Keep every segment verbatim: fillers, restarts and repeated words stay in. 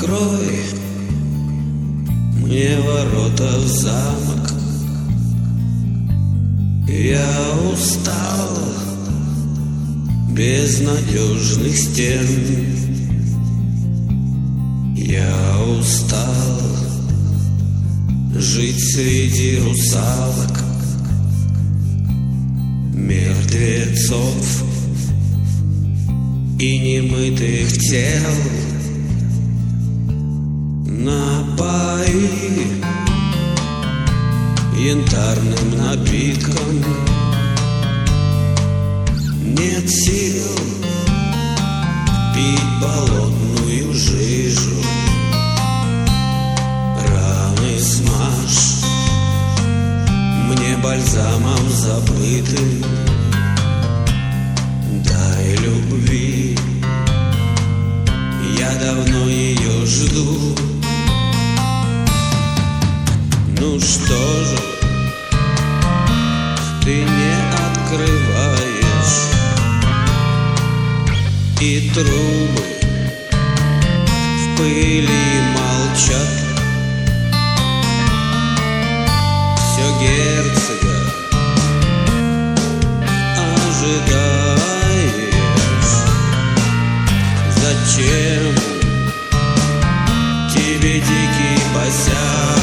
Открой мне ворота в замок. Я устал безнадежных стен. Я устал жить среди русалок, мертвецов и немытых тел. Напои янтарным напитком. Нет сил пить болотную жижу. Раны смажь мне бальзамом забытым. Дай любви, я давно ее жду. Ну что же ты не открываешь, и трубы в пыли молчат? Все герцога ожидаешь. Зачем тебе дикий босяк?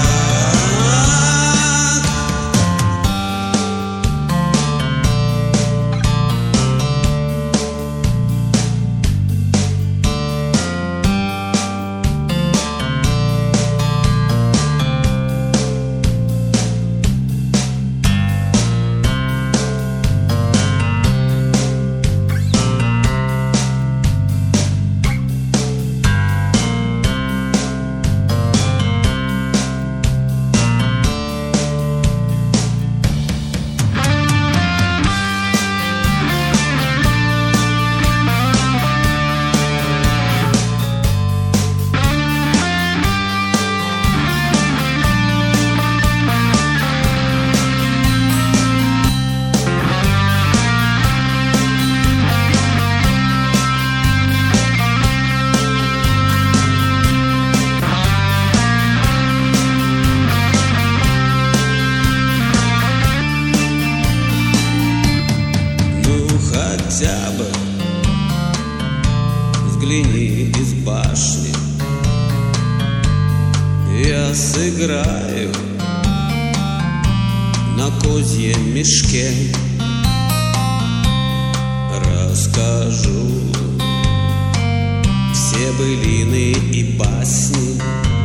Хотя бы взгляни из башни. Я сыграю на козьем мешке. Расскажу все былины и басни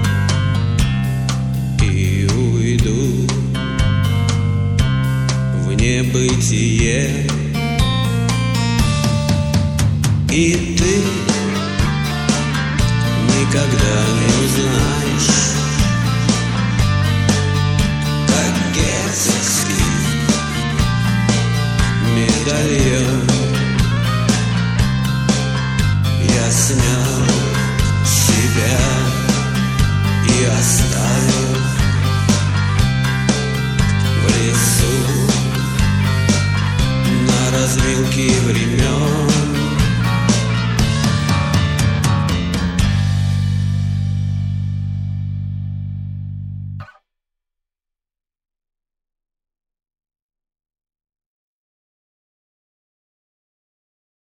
и уйду в небытие. И ты никогда не узнаешь, как герцогский медальон